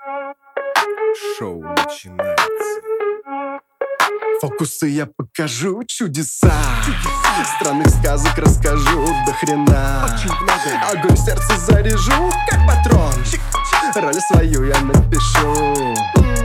Шоу начинается. Фокусы я покажу, чудеса. Странных сказок расскажу до хрена. Огонь в сердце заряжу, как патрон. Роль свою я напишу.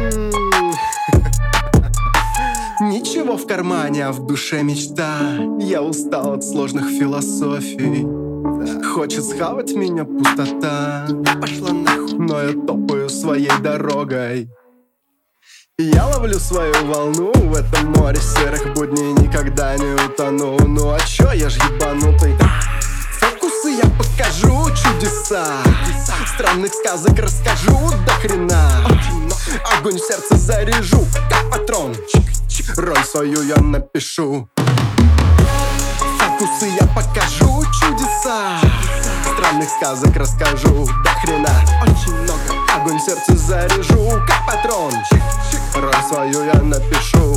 Ничего в кармане, а в душе мечта. Я устал от сложных философий. Хочет схавать меня пустота. Пошла нахуй. Но я топаю своей дорогой. Я ловлю свою волну в этом море серых будней, никогда не утону. Ну а чё, я ж ебанутый. Фокусы я покажу, чудеса. Странных сказок расскажу до хрена. Огонь в сердце заряжу, как патрон. Роль свою я напишу. Фокусы я покажу, чудеса. Странных сказок расскажу до хрена. Очень много. Огонь в сердце заряжу, как патрон. Роль свою я напишу.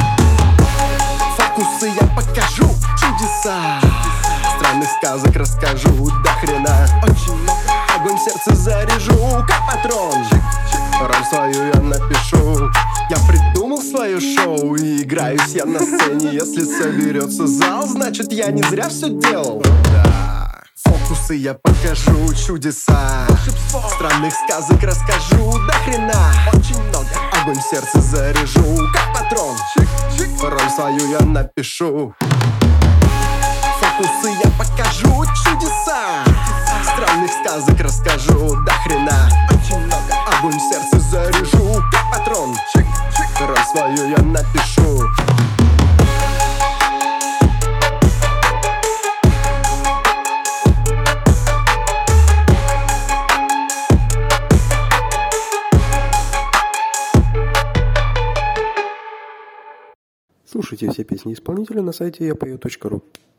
Фокусы я покажу, чудеса. Странных сказок расскажу до хрена. Очень много. Огонь в сердце заряжу, как патрон. Роль свою я напишу. Я придумал свое шоу и играюсь я на сцене. Если соберется зал, значит я не зря все делал. Фокусы я покажу, чудеса. Странных сказок расскажу до хрена. Очень много. Огонь в сердце заряжу, как патрон. Роль свою я напишу. Фокусы я покажу, чудеса. Странных сказок расскажу до хрена. Очень много. Огонь в сердце заряжу, как патрон. Роль свою я напишу. Слушайте все песни исполнителя на сайте yapою.ru.